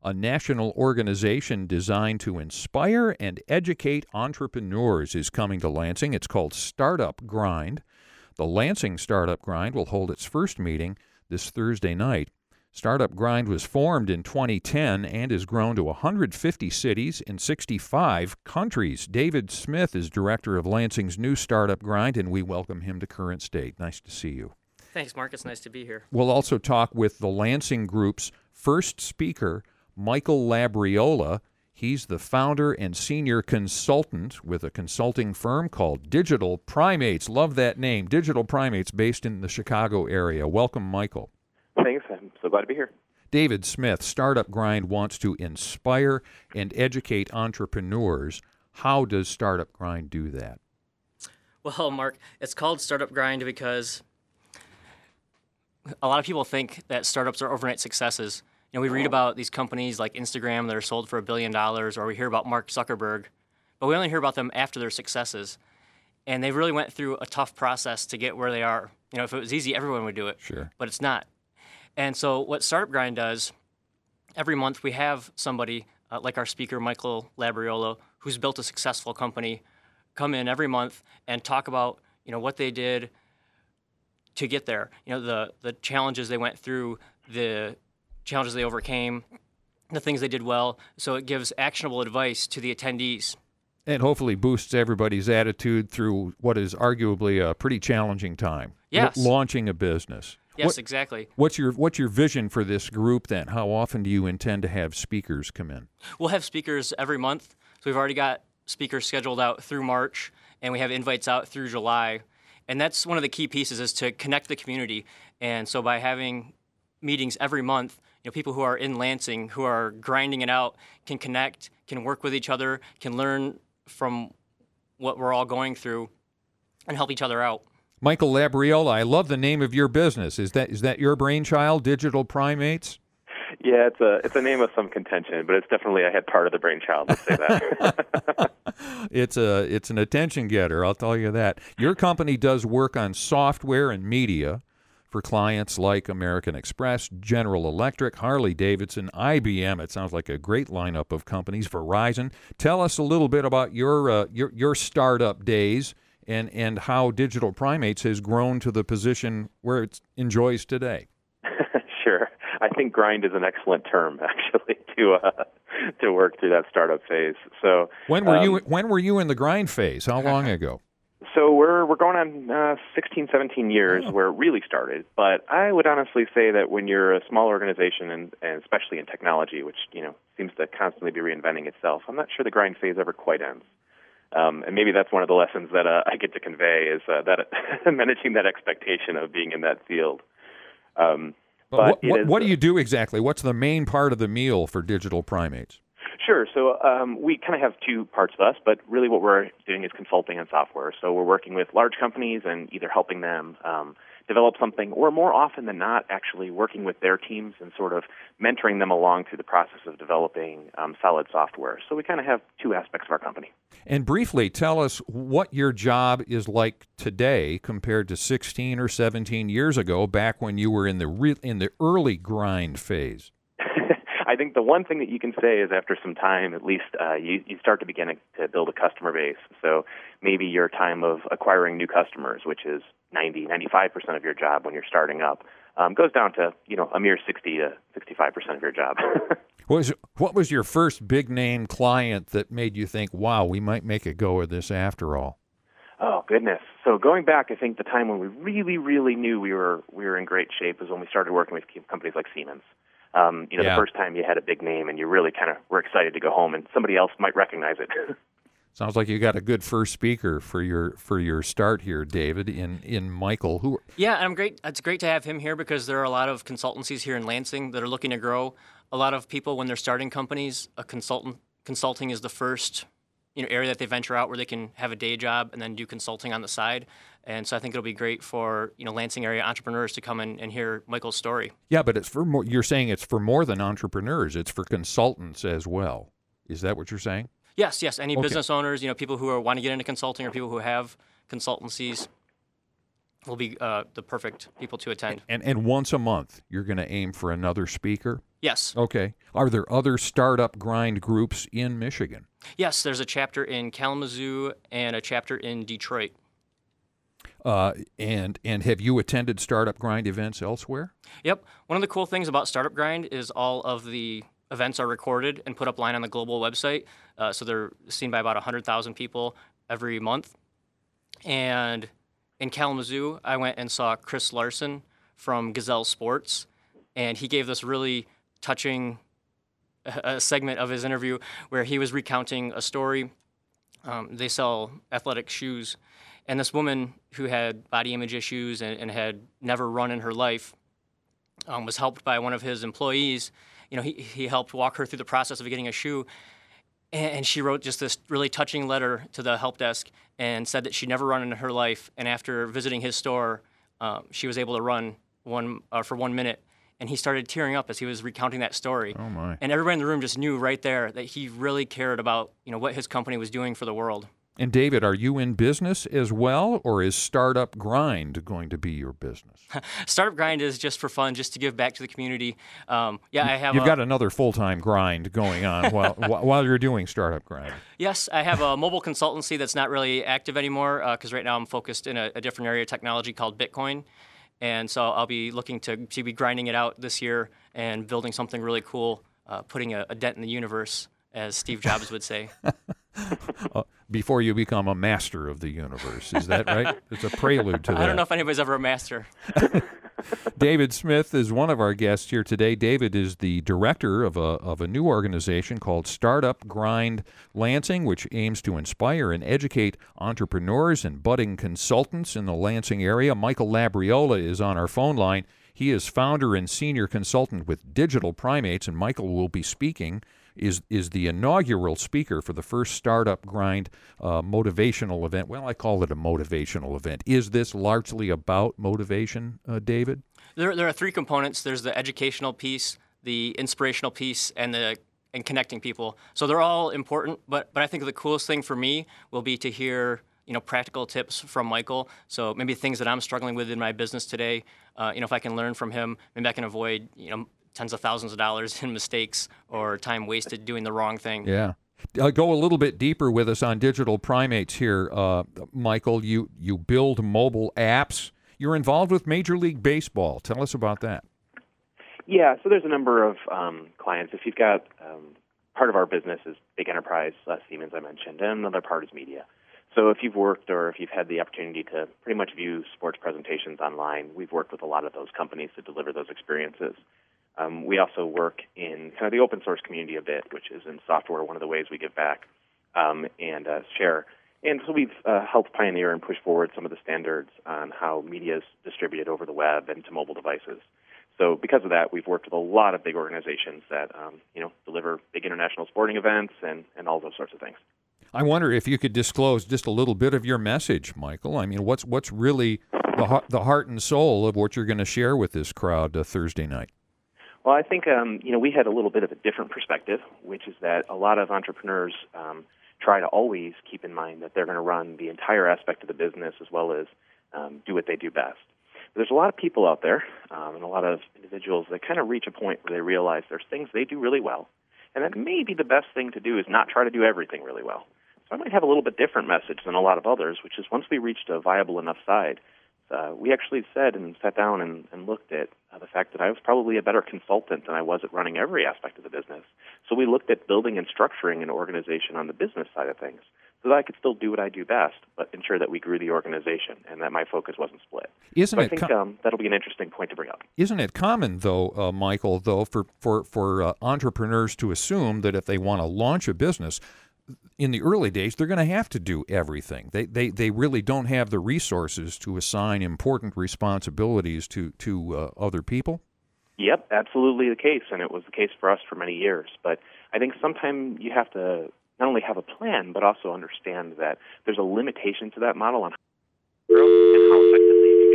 a national organization designed to inspire and educate entrepreneurs, is coming to Lansing. It's called Startup Grind. The Lansing Startup Grind will hold its first meeting this Thursday night. Startup Grind was formed in 2010 and has grown to 150 cities in 65 countries. David Smith is director of Lansing's new Startup Grind, and we welcome him to Current State. Nice to see you. Thanks, Mark. It's nice to be here. We'll also talk with the Lansing Group's first speaker, Michael Labriola. He's the founder and senior consultant with a consulting firm called Digital Primates. Love that name, Digital Primates, based in the Chicago area. Welcome, Michael. Thanks. I'm so glad to be here. David Smith, Startup Grind wants to inspire and educate entrepreneurs. How does Startup Grind do that? Well, Mark, it's called Startup Grind because a lot of people think that startups are overnight successes. You know, we read about these companies like Instagram that are sold for $1 billion, or we hear about Mark Zuckerberg, but we only hear about them after their successes. And they really went through a tough process to get where they are. You know, if it was easy, everyone would do it. Sure. But it's not. And so what Startup Grind does, every month we have somebody like our speaker, Michael Labriola, who's built a successful company, come in every month and talk about, you know, what they did to get there. You know, the challenges they went through, the challenges they overcame, the things they did well. So it gives actionable advice to the attendees. And hopefully boosts everybody's attitude through what is arguably a pretty challenging time. Yes. Launching a business. Yes, exactly. What's your vision for this group then? How often do you intend to have speakers come in? We'll have speakers every month. So we've already got speakers scheduled out through March, and we have invites out through July. And that's one of the key pieces, is to connect the community. And so by having meetings every month, you know, people who are in Lansing, who are grinding it out, can connect, can work with each other, can learn from what we're all going through, and help each other out. Michael Labriola, I love the name of your business. Is that your brainchild, Digital Primates? Yeah, it's a name of some contention, but it's definitely I had part of the brainchild. Let's say that. It's an attention getter, I'll tell you that. Your company does work on software and media for clients like American Express, General Electric, Harley-Davidson, IBM. It sounds like a great lineup of companies. Verizon. Tell us a little bit about your startup days and how Digital Primates has grown to the position where it enjoys today. Sure. I think grind is an excellent term, actually, to work through that startup phase. So when were you in the grind phase? How long ago? So we're going on 16, 17 years where it really started. But I would honestly say that when you're a small organization, and especially in technology, which seems to constantly be reinventing itself, I'm not sure the grind phase ever quite ends. And maybe that's one of the lessons that I get to convey is that managing that expectation of being in that field. But what do you do exactly? What's the main part of the meal for Digital Primates? Sure. So we kind of have two parts of us, but really what we're doing is consulting and software. So we're working with large companies and either helping them develop something, or more often than not, actually working with their teams and sort of mentoring them along through the process of developing solid software. So we kind of have two aspects of our company. And briefly, tell us what your job is like today compared to 16 or 17 years ago, back when you were in the early grind phase. I think the one thing that you can say is after some time, at least, you start to begin to build a customer base. So maybe your time of acquiring new customers, which is 95% of your job when you're starting up, goes down to a mere 60 to 65% of your job. What was your first big name client that made you think, wow, we might make a go of this after all? Oh, goodness. So going back, I think the time when we really, really knew we were in great shape was when we started working with companies like Siemens. The first time you had a big name and you really kind of were excited to go home and somebody else might recognize it. Sounds like you got a good first speaker for your start here, David, in Michael. Yeah, I'm great. It's great to have him here because there are a lot of consultancies here in Lansing that are looking to grow. A lot of people, when they're starting companies, consulting is the first area that they venture out where they can have a day job and then do consulting on the side. And so I think it'll be great for Lansing area entrepreneurs to come and hear Michael's story. Yeah, but it's for more. You're saying it's for more than entrepreneurs. It's for consultants as well. Is that what you're saying? Yes. Any business owners, people who want to get into consulting or people who have consultancies. will be the perfect people to attend. And once a month, you're going to aim for another speaker? Yes. Okay. Are there other startup grind groups in Michigan? Yes, there's a chapter in Kalamazoo and a chapter in Detroit. And have you attended startup grind events elsewhere? Yep. One of the cool things about Startup Grind is all of the events are recorded and put up line on the global website. So they're seen by about 100,000 people every month. And in Kalamazoo, I went and saw Chris Larson from Gazelle Sports, and he gave this really touching a segment of his interview where he was recounting a story. They sell athletic shoes, and this woman who had body image issues and had never run in her life was helped by one of his employees. You know, he helped walk her through the process of getting a shoe, and she wrote just this really touching letter to the help desk and said that she'd never run in her life, and after visiting his store, she was able to run for 1 minute. And he started tearing up as he was recounting that story. Oh, my. And everybody in the room just knew right there that he really cared about, what his company was doing for the world. And David, are you in business as well, or is Startup Grind going to be your business? Startup Grind is just for fun, just to give back to the community. I have. You've got another full-time grind going on while you're doing Startup Grind. Yes, I have a mobile consultancy that's not really active anymore because right now I'm focused in a different area of technology called Bitcoin. And so I'll be looking to be grinding it out this year and building something really cool, putting a dent in the universe, as Steve Jobs would say. Before you become a master of the universe. Is that right? It's a prelude to that. I don't know if anybody's ever a master. David Smith is one of our guests here today. David is the director of a new organization called Startup Grind Lansing, which aims to inspire and educate entrepreneurs and budding consultants in the Lansing area. Michael Labriola is on our phone line. He is founder and senior consultant with Digital Primates, and Michael will be speaking, is the inaugural speaker for the first Startup Grind motivational event. Well, I call it a motivational event. Is this largely about motivation, David? There are three components. There's the educational piece, the inspirational piece, and connecting people. So they're all important, but I think the coolest thing for me will be to hear practical tips from Michael. So maybe things that I'm struggling with in my business today. If I can learn from him, maybe I can avoid tens of thousands of dollars in mistakes or time wasted doing the wrong thing. Yeah. Go a little bit deeper with us on Digital Primates here. Michael, you build mobile apps. You're involved with Major League Baseball. Tell us about that. Yeah, so there's a number of clients. If you've got part of our business is big enterprise, Siemens I mentioned, and another part is media. So if you've worked or if you've had the opportunity to pretty much view sports presentations online, we've worked with a lot of those companies to deliver those experiences. We also work in kind of the open source community a bit, which is in software, one of the ways we give back and share. And so we've helped pioneer and push forward some of the standards on how media is distributed over the web and to mobile devices. So because of that, we've worked with a lot of big organizations that deliver big international sporting events and all those sorts of things. I wonder if you could disclose just a little bit of your message, Michael. I mean, what's really the heart and soul of what you're going to share with this crowd Thursday night? Well, I think we had a little bit of a different perspective, which is that a lot of entrepreneurs try to always keep in mind that they're going to run the entire aspect of the business as well as do what they do best. But there's a lot of people out there and a lot of individuals that kind of reach a point where they realize there's things they do really well, and that maybe the best thing to do is not try to do everything really well. So I might have a little bit different message than a lot of others, which is once we reached a viable enough side, we actually said and sat down and looked at the fact that I was probably a better consultant than I was at running every aspect of the business. So we looked at building and structuring an organization on the business side of things so that I could still do what I do best, but ensure that we grew the organization and that my focus wasn't split. I think that'll be an interesting point to bring up. Isn't it common, though, Michael, for entrepreneurs to assume that if they want to launch a business, in the early days, they're going to have to do everything. They really don't have the resources to assign important responsibilities to other people? Yep, absolutely the case, and it was the case for us for many years. But I think sometimes you have to not only have a plan, but also understand that there's a limitation to that model on how to grow and how effectively you can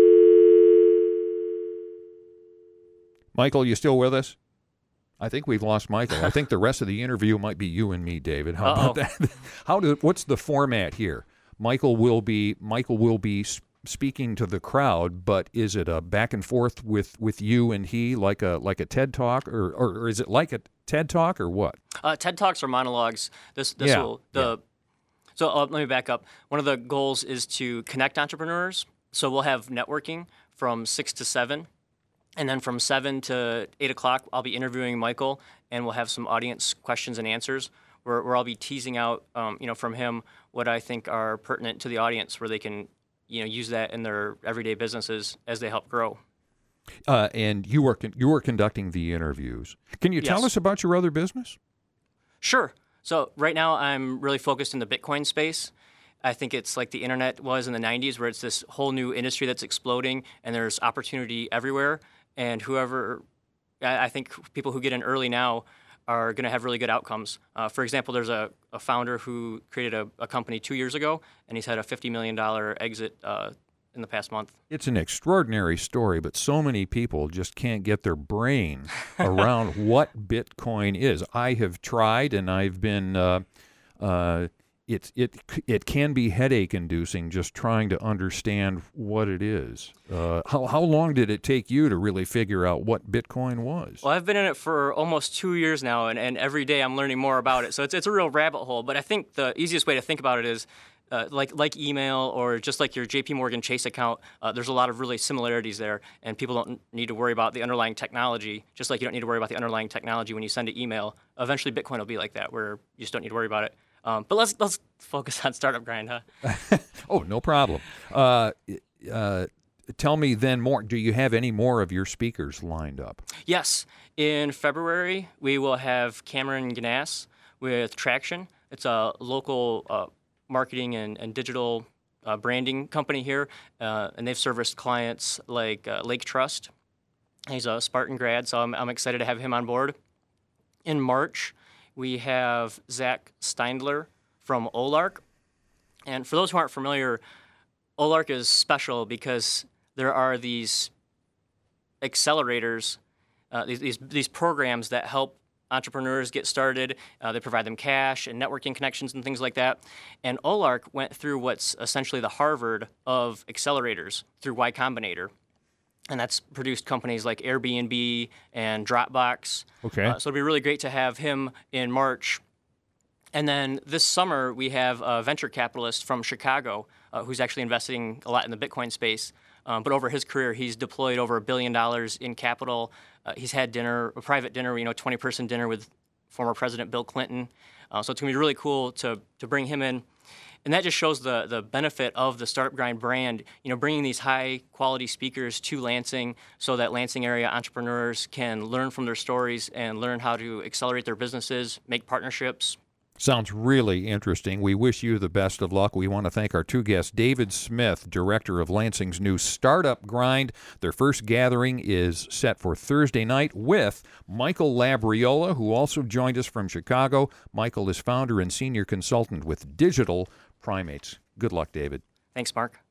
do so. Michael, you still with us? I think we've lost Michael. I think the rest of the interview might be you and me, David. How about that? What's the format here? Michael will be speaking to the crowd, but is it a back and forth with you and he, like a TED Talk, or is it like a TED Talk, or what? TED Talks are monologues. So let me back up. One of the goals is to connect entrepreneurs. So we'll have networking from 6 to 7. And then from 7 to 8 o'clock, I'll be interviewing Michael, and we'll have some audience questions and answers where I'll be teasing out, from him what I think are pertinent to the audience, where they can, use that in their everyday businesses as they help grow. And you were conducting the interviews. Can you tell us about your other business? Sure. So right now I'm really focused in the Bitcoin space. I think it's like the internet was in the 90s, where it's this whole new industry that's exploding, and there's opportunity everywhere. And I think people who get in early now are going to have really good outcomes. For example, there's a founder who created a company 2 years ago, and he's had a $50 million exit in the past month. It's an extraordinary story, but so many people just can't get their brain around what Bitcoin is. I have tried, and I've been it can be headache-inducing just trying to understand what it is. How long did it take you to really figure out what Bitcoin was? Well, I've been in it for almost 2 years now, and every day I'm learning more about it. So it's a real rabbit hole. But I think the easiest way to think about it is like email, or just like your JP Morgan Chase account. There's a lot of really similarities there, and people don't need to worry about the underlying technology, just like you don't need to worry about the underlying technology when you send an email. Eventually, Bitcoin will be like that, where you just don't need to worry about it. But let's focus on Startup Grind, huh? Oh, no problem. Tell me then more. Do you have any more of your speakers lined up? Yes. In February, we will have Cameron Gnass with Traction. It's a local marketing and digital branding company here, and they've serviced clients like Lake Trust. He's a Spartan grad, so I'm excited to have him on board. In March, we have Zach Steindler from Olark. And for those who aren't familiar, Olark is special because there are these accelerators, these programs that help entrepreneurs get started. They provide them cash and networking connections and things like that. And Olark went through what's essentially the Harvard of accelerators through Y Combinator. And that's produced companies like Airbnb and Dropbox. Okay. So it'll be really great to have him in March. And then this summer, we have a venture capitalist from Chicago who's actually investing a lot in the Bitcoin space. But over his career, he's deployed over $1 billion in capital. He's had a private dinner, 20-person dinner with former President Bill Clinton. So it's going to be really cool to bring him in. And that just shows the benefit of the Startup Grind brand, bringing these high-quality speakers to Lansing so that Lansing area entrepreneurs can learn from their stories and learn how to accelerate their businesses, make partnerships. Sounds really interesting. We wish you the best of luck. We want to thank our two guests, David Smith, director of Lansing's new Startup Grind. Their first gathering is set for Thursday night with Michael Labriola, who also joined us from Chicago. Michael is founder and senior consultant with Digital Primates. Good luck, David. Thanks, Mark.